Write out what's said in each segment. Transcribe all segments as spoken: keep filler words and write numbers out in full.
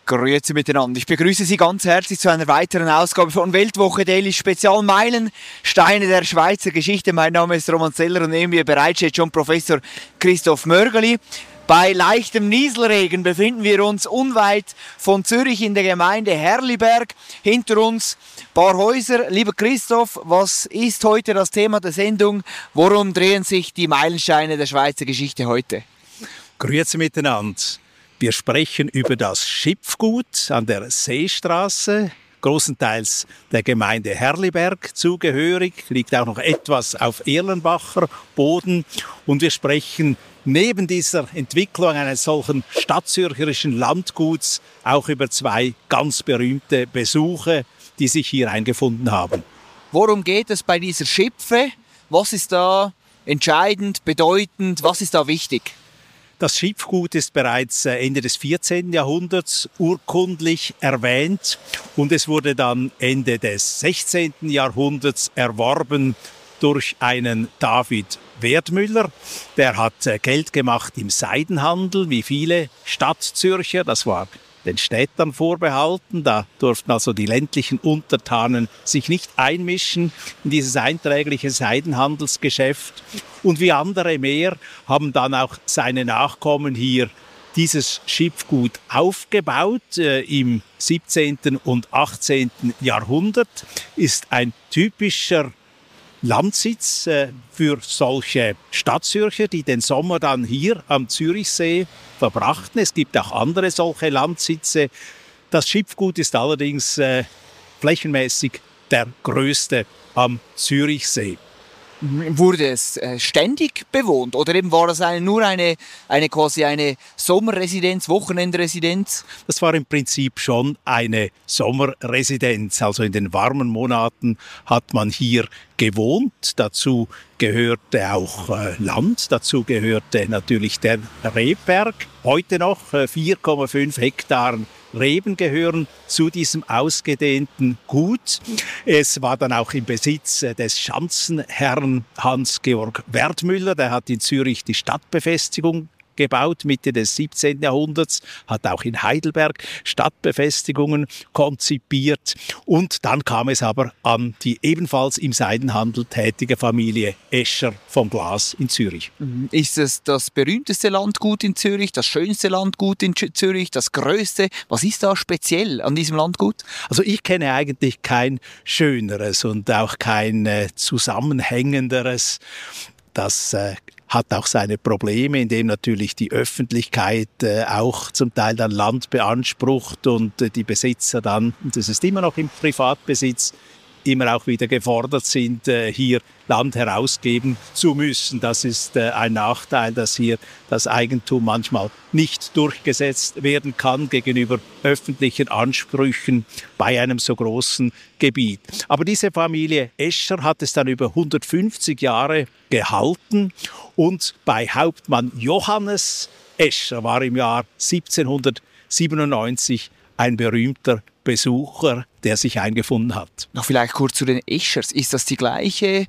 Grüezi miteinander. Ich begrüße Sie ganz herzlich zu einer weiteren Ausgabe von Weltwoche Daily Spezial Meilensteine der Schweizer Geschichte. Mein Name ist Roman Zeller und neben mir bereits steht schon Professor Christoph Mörgeli. Bei leichtem Nieselregen befinden wir uns unweit von Zürich in der Gemeinde Herliberg. Hinter uns ein paar Häuser. Lieber Christoph, was ist heute das Thema der Sendung? Worum drehen sich die Meilensteine der Schweizer Geschichte heute? Grüezi miteinander. Wir sprechen über das Schipfgut an der Seestraße, großenteils der Gemeinde Herliberg zugehörig, liegt auch noch etwas auf Erlenbacher Boden. Und wir sprechen neben dieser Entwicklung eines solchen stadtzürcherischen Landguts auch über zwei ganz berühmte Besuche, die sich hier eingefunden haben. Worum geht es bei dieser Schipfe? Was ist da entscheidend, bedeutend? Was ist da wichtig? Das Schipfgut ist bereits Ende des vierzehnten Jahrhunderts urkundlich erwähnt und es wurde dann Ende des sechzehnten Jahrhunderts erworben durch einen David Wertmüller. Der hat Geld gemacht im Seidenhandel, wie viele Stadtzürcher. Das war den Städtern vorbehalten. Da durften also die ländlichen Untertanen sich nicht einmischen in dieses einträgliche Seidenhandelsgeschäft. Und wie andere mehr haben dann auch seine Nachkommen hier dieses Schipfgut aufgebaut. Äh, Im siebzehnten und achtzehnten Jahrhundert ist ein typischer Landsitz äh, für solche Stadtzürcher, die den Sommer dann hier am Zürichsee verbrachten. Es gibt auch andere solche Landsitze. Das Schipfgut ist allerdings äh, flächenmäßig der größte am Zürichsee. Wurde es äh, ständig bewohnt oder eben war das eine, nur eine, eine quasi eine Sommerresidenz, Wochenendresidenz? Das war im Prinzip schon eine Sommerresidenz. Also in den warmen Monaten hat man hier gewohnt. Dazu gehörte auch äh, Land, dazu gehörte natürlich der Rebberg. Heute noch äh, vier Komma fünf Hektar Reben gehören zu diesem ausgedehnten Gut. Es war dann auch im Besitz des Schanzenherrn Hans-Georg Wertmüller. Der hat in Zürich die Stadtbefestigung gebaut, Mitte des siebzehnten Jahrhunderts, hat auch in Heidelberg Stadtbefestigungen konzipiert. Und dann kam es aber an die ebenfalls im Seidenhandel tätige Familie Escher vom Glas in Zürich. Ist es das berühmteste Landgut in Zürich, das schönste Landgut in Zürich, das größte? Was ist da speziell an diesem Landgut? Also ich kenne eigentlich kein schöneres und auch kein äh, zusammenhängenderes. Das äh, hat auch seine Probleme, indem natürlich die Öffentlichkeit äh, auch zum Teil dann Land beansprucht und äh, die Besitzer dann, und das ist immer noch im Privatbesitz, immer auch wieder gefordert sind, äh, hier Land herausgeben zu müssen. Das ist äh, ein Nachteil, dass hier das Eigentum manchmal nicht durchgesetzt werden kann gegenüber öffentlichen Ansprüchen bei einem so großen Gebiet. Aber diese Familie Escher hat es dann über hundertfünfzig Jahre gehalten und bei Hauptmann Johannes Escher war im Jahr siebzehnhundertsiebenundneunzig ein berühmter Besucher, der sich eingefunden hat. Noch vielleicht kurz zu den Eschers. Ist das die gleiche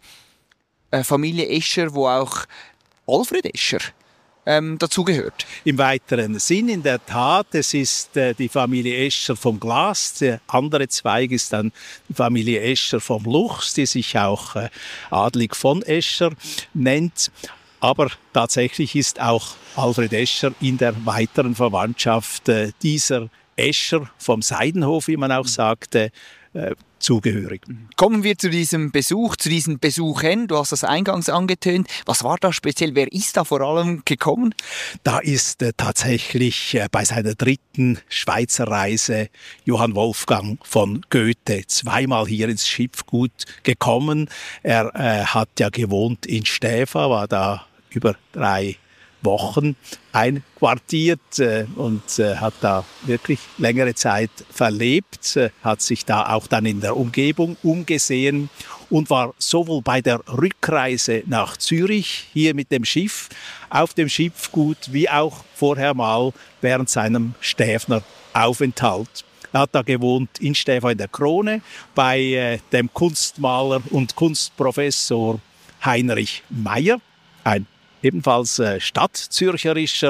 äh, Familie Escher, wo auch Alfred Escher ähm, dazugehört? Im weiteren Sinn, in der Tat, es ist äh, die Familie Escher vom Glas. Der andere Zweig ist dann die Familie Escher vom Luchs, die sich auch äh, adlig von Escher nennt. Aber tatsächlich ist auch Alfred Escher in der weiteren Verwandtschaft äh, dieser Escher vom Seidenhof, wie man auch sagte, äh, zugehörig. Kommen wir zu diesem Besuch, zu diesen Besuchen. Du hast das eingangs angetönt. Was war da speziell? Wer ist da vor allem gekommen? Da ist äh, tatsächlich äh, bei seiner dritten Schweizer Reise Johann Wolfgang von Goethe zweimal hier ins Schipfgut gekommen. Er äh, hat ja gewohnt in Stäfa, war da über drei Wochen einquartiert äh, und äh, hat da wirklich längere Zeit verlebt, äh, hat sich da auch dann in der Umgebung umgesehen und war sowohl bei der Rückreise nach Zürich hier mit dem Schiff auf dem Schiffgut wie auch vorher mal während seinem Stäfner Aufenthalt. Er hat da gewohnt in Stäfa in der Krone bei äh, dem Kunstmaler und Kunstprofessor Heinrich Meyer, ein ebenfalls äh, stadtzürcherischer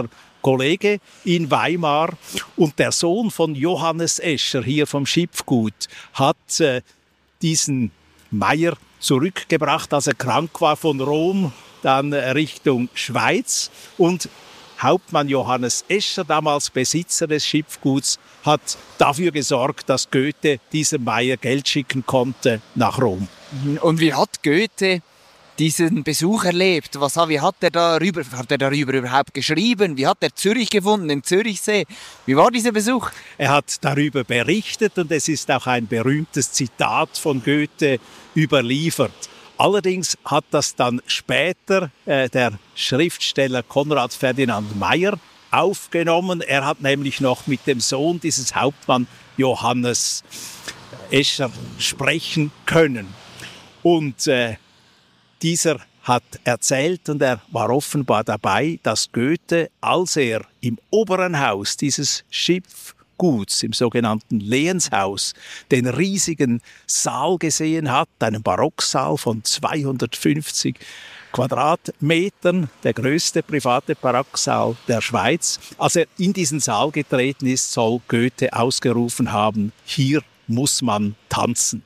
Kollege in Weimar. Und der Sohn von Johannes Escher hier vom Schipfgut hat äh, diesen Meyer zurückgebracht, als er krank war, von Rom dann Richtung Schweiz. Und Hauptmann Johannes Escher, damals Besitzer des Schipfguts, hat dafür gesorgt, dass Goethe diesem Meyer Geld schicken konnte nach Rom. Und wie hat Goethe diesen Besuch erlebt? Was, wie hat er darüber, hat er darüber überhaupt geschrieben? Wie hat er Zürich gefunden, den Zürichsee? Wie war dieser Besuch? Er hat darüber berichtet und es ist auch ein berühmtes Zitat von Goethe überliefert. Allerdings hat das dann später äh, der Schriftsteller Konrad Ferdinand Meyer aufgenommen. Er hat nämlich noch mit dem Sohn dieses Hauptmann Johannes Escher sprechen können. Und äh, dieser hat erzählt, und er war offenbar dabei, dass Goethe, als er im oberen Haus dieses Schiffguts, im sogenannten Lehenshaus, den riesigen Saal gesehen hat, einen Barocksaal von zweihundertfünfzig Quadratmetern, der größte private Barocksaal der Schweiz. Als er in diesen Saal getreten ist, soll Goethe ausgerufen haben: Hier muss man tanzen.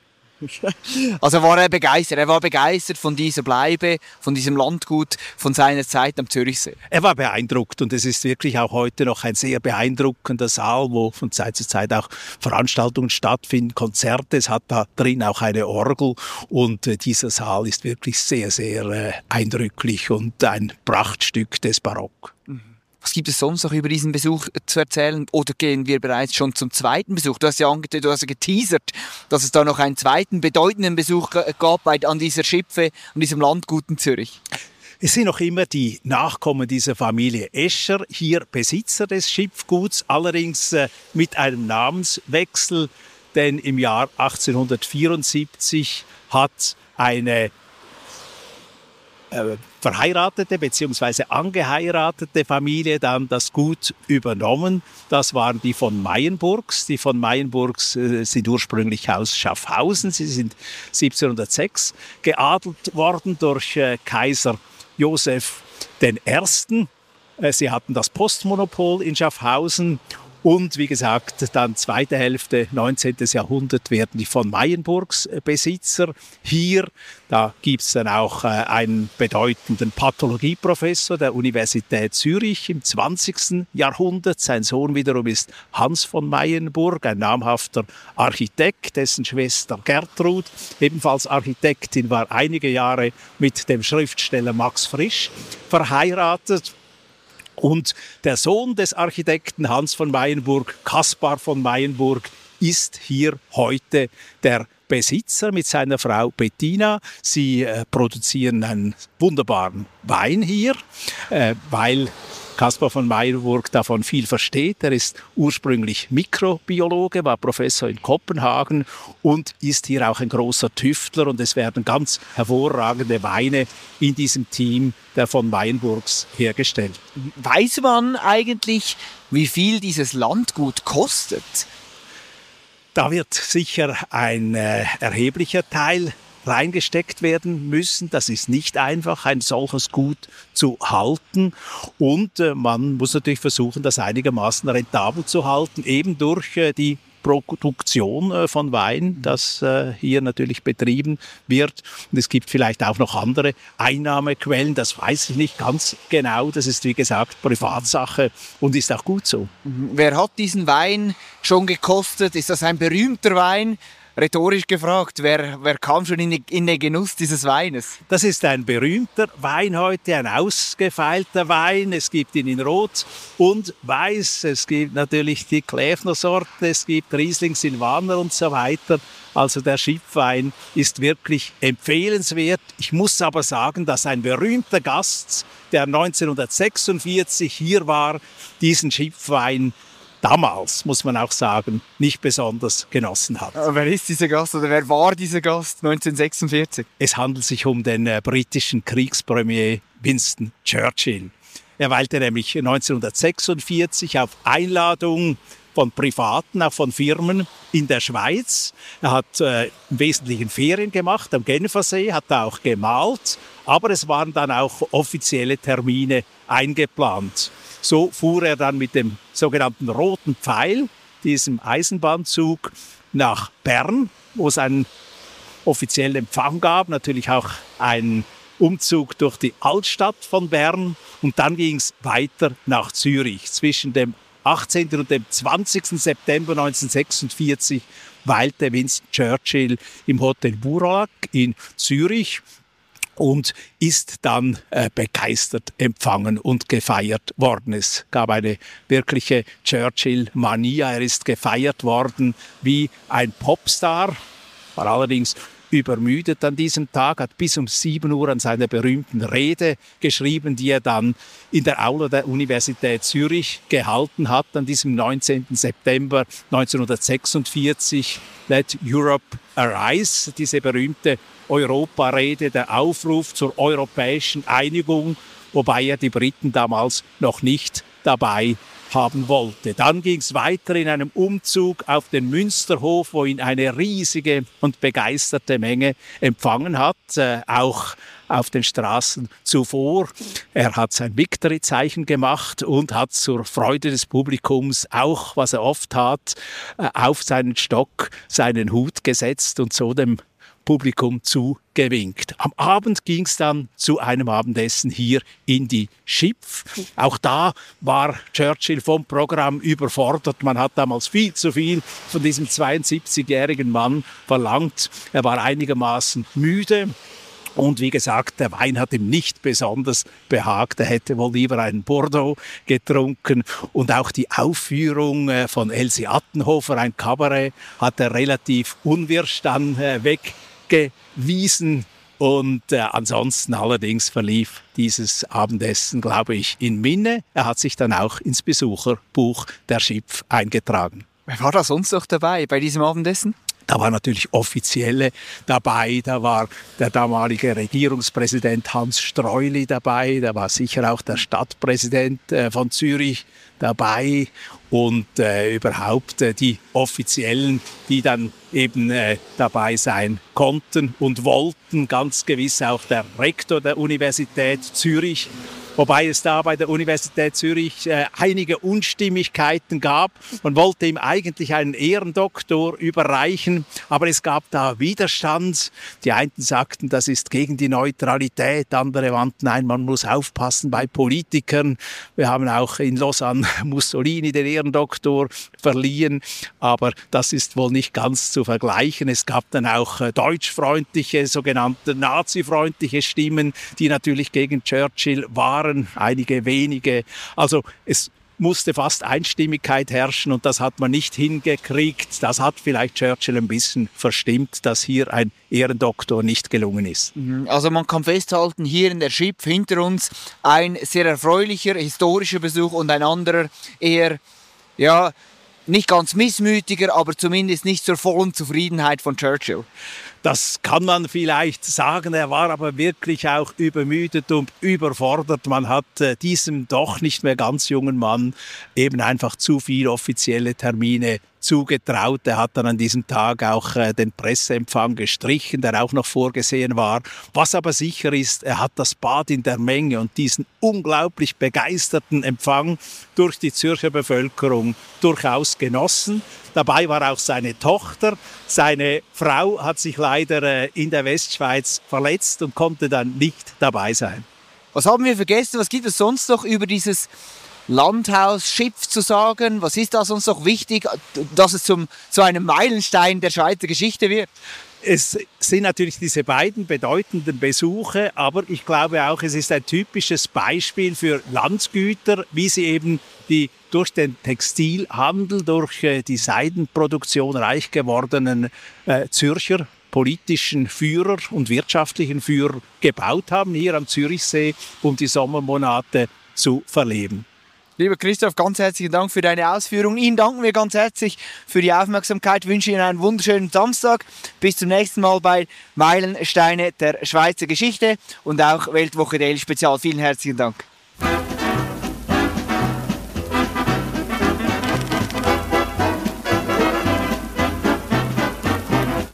Also war er begeistert. Er war begeistert von dieser Bleibe, von diesem Landgut, von seiner Zeit am Zürichsee. Er war beeindruckt, und es ist wirklich auch heute noch ein sehr beeindruckender Saal, wo von Zeit zu Zeit auch Veranstaltungen stattfinden, Konzerte. Es hat da drin auch eine Orgel, und äh, dieser Saal ist wirklich sehr, sehr äh, eindrücklich und ein Prachtstück des Barock. Mhm. Was gibt es sonst noch über diesen Besuch zu erzählen? Oder gehen wir bereits schon zum zweiten Besuch? Du hast ja, ange- du hast ja geteasert, dass es da noch einen zweiten bedeutenden Besuch gab bei, an dieser Schipfe, an diesem Landgut in Zürich. Es sind noch immer die Nachkommen dieser Familie Escher hier Besitzer des Schipfguts, allerdings äh, mit einem Namenswechsel, denn im Jahr achtzehnhundertvierundsiebzig hat eine Äh, verheiratete bzw. angeheiratete Familie dann das Gut übernommen. Das waren die von Meyenburgs. Die von Meyenburgs äh, sind ursprünglich aus Schaffhausen. Sie sind siebzehnhundertsechs geadelt worden durch äh, Kaiser Joseph der Erste. Äh, sie hatten das Postmonopol in Schaffhausen. Und wie gesagt, dann zweite Hälfte neunzehnten. Jahrhundert werden die von Meyenburgs Besitzer. Hier, da gibt es dann auch äh, einen bedeutenden Pathologieprofessor der Universität Zürich im zwanzigsten. Jahrhundert. Sein Sohn wiederum ist Hans von Meyenburg, ein namhafter Architekt, dessen Schwester Gertrud, ebenfalls Architektin, war einige Jahre mit dem Schriftsteller Max Frisch verheiratet. Und der Sohn des Architekten Hans von Meyenburg, Caspar von Meyenburg, ist hier heute der Besitzer mit seiner Frau Bettina. Sie äh, produzieren einen wunderbaren Wein hier, äh, weil Caspar von Meyenburg davon viel versteht. Er ist ursprünglich Mikrobiologe, war Professor in Kopenhagen und ist hier auch ein großer Tüftler. Und es werden ganz hervorragende Weine in diesem Team der von Meyenburgs hergestellt. Weiß man eigentlich, wie viel dieses Landgut kostet? Da wird sicher ein äh, erheblicher Teil reingesteckt werden müssen. Das ist nicht einfach, ein solches Gut zu halten. Und äh, man muss natürlich versuchen, das einigermaßen rentabel zu halten, eben durch äh, die Produktion äh, von Wein, das äh, hier natürlich betrieben wird. Und es gibt vielleicht auch noch andere Einnahmequellen, das weiß ich nicht ganz genau. Das ist, wie gesagt, Privatsache und ist auch gut so. Wer hat diesen Wein schon gekostet? Ist das ein berühmter Wein? Rhetorisch gefragt, wer, wer kam schon in, in den Genuss dieses Weines? Das ist ein berühmter Wein heute, ein ausgefeilter Wein. Es gibt ihn in Rot und Weiß. Es gibt natürlich die Kläfner-Sorte, es gibt Riesling, Silvaner und so weiter. Also der Schipfwein ist wirklich empfehlenswert. Ich muss aber sagen, dass ein berühmter Gast, der neunzehnhundertsechsundvierzig hier war, diesen Schipfwein damals, muss man auch sagen, nicht besonders genossen hat. Aber wer ist dieser Gast oder wer war dieser Gast neunzehnhundertsechsundvierzig? Es handelt sich um den äh, britischen Kriegspremier Winston Churchill. Er weilte nämlich neunzehnhundertsechsundvierzig auf Einladung von Privaten, auch von Firmen in der Schweiz. Er hat äh, im Wesentlichen Ferien gemacht am Genfersee, hat da auch gemalt, aber es waren dann auch offizielle Termine eingeplant. So fuhr er dann mit dem sogenannten Roten Pfeil, diesem Eisenbahnzug, nach Bern, wo es einen offiziellen Empfang gab, natürlich auch einen Umzug durch die Altstadt von Bern, und dann ging es weiter nach Zürich. Zwischen dem achtzehnten und dem zwanzigsten September neunzehnhundertsechsundvierzig weilte Winston Churchill im Hotel Bourlac in Zürich und ist dann äh, begeistert empfangen und gefeiert worden. Es gab eine wirkliche Churchill-Mania. Er ist gefeiert worden wie ein Popstar, war allerdings übermüdet an diesem Tag, hat bis um sieben Uhr an seiner berühmten Rede geschrieben, die er dann in der Aula der Universität Zürich gehalten hat, an diesem neunzehnten September neunzehnhundertsechsundvierzig. Let Europe Arise, diese berühmte Europarede, der Aufruf zur europäischen Einigung, wobei er die Briten damals noch nicht dabei haben wollte. Dann ging es weiter in einem Umzug auf den Münsterhof, wo ihn eine riesige und begeisterte Menge empfangen hat, äh, auch auf den Straßen zuvor. Er hat sein Victory-Zeichen gemacht und hat zur Freude des Publikums auch, was er oft tat, äh, auf seinen Stock seinen Hut gesetzt und so dem Publikum zugewinkt. Am Abend ging es dann zu einem Abendessen hier in die Schipf. Auch da war Churchill vom Programm überfordert. Man hat damals viel zu viel von diesem zweiundsiebzigjährigen Mann verlangt. Er war einigermaßen müde. Und wie gesagt, der Wein hat ihm nicht besonders behagt. Er hätte wohl lieber einen Bordeaux getrunken. Und auch die Aufführung von Elsie Attenhofer, ein Kabarett, hat er relativ unwirsch dann weggewiesen. Und äh, ansonsten allerdings verlief dieses Abendessen, glaube ich, in Minne. Er hat sich dann auch ins Besucherbuch der Schipf eingetragen. Wer war da sonst noch dabei bei diesem Abendessen? Da waren natürlich Offizielle dabei, da war der damalige Regierungspräsident Hans Streuli dabei, da war sicher auch der Stadtpräsident äh, von Zürich dabei und äh, überhaupt äh, die Offiziellen, die dann eben äh, dabei sein konnten und wollten, ganz gewiss auch der Rektor der Universität Zürich. Wobei es da bei der Universität Zürich äh, einige Unstimmigkeiten gab. Man wollte ihm eigentlich einen Ehrendoktor überreichen, aber es gab da Widerstand. Die einen sagten, das ist gegen die Neutralität. Andere wandten ein, man muss aufpassen bei Politikern. Wir haben auch in Lausanne Mussolini den Ehrendoktor verliehen, aber das ist wohl nicht ganz zu vergleichen. Es gab dann auch äh, deutschfreundliche, sogenannte nazifreundliche Stimmen, die natürlich gegen Churchill waren. Einige wenige. Also es musste fast Einstimmigkeit herrschen und das hat man nicht hingekriegt. Das hat vielleicht Churchill ein bisschen verstimmt, dass hier ein Ehrendoktor nicht gelungen ist. Also man kann festhalten, hier in der Schipf hinter uns ein sehr erfreulicher historischer Besuch und ein anderer eher, ja, nicht ganz missmütiger, aber zumindest nicht zur vollen Zufriedenheit von Churchill. Das kann man vielleicht sagen, er war aber wirklich auch übermüdet und überfordert. Man hat äh, diesem doch nicht mehr ganz jungen Mann eben einfach zu viele offizielle Termine zugetraut. Er hat dann an diesem Tag auch äh, den Presseempfang gestrichen, der auch noch vorgesehen war. Was aber sicher ist, er hat das Bad in der Menge und diesen unglaublich begeisterten Empfang durch die Zürcher Bevölkerung durchaus genossen. Dabei war auch seine Tochter. Seine Frau hat sich leider äh, in der Westschweiz verletzt und konnte dann nicht dabei sein. Was haben wir vergessen? Was gibt es sonst noch über dieses Landhaus Schipf zu sagen? Was ist da sonst noch wichtig, dass es zum, zu einem Meilenstein der Schweizer Geschichte wird? Es sind natürlich diese beiden bedeutenden Besuche, aber ich glaube auch, es ist ein typisches Beispiel für Landgüter, wie sie eben die durch den Textilhandel, durch äh, die Seidenproduktion reich gewordenen äh, Zürcher politischen Führer und wirtschaftlichen Führer gebaut haben, hier am Zürichsee, um die Sommermonate zu verleben. Lieber Christoph, ganz herzlichen Dank für deine Ausführungen. Ihnen danken wir ganz herzlich für die Aufmerksamkeit. Ich wünsche Ihnen einen wunderschönen Samstag. Bis zum nächsten Mal bei Meilensteine der Schweizer Geschichte und auch Weltwoche Daily Spezial. Vielen herzlichen Dank.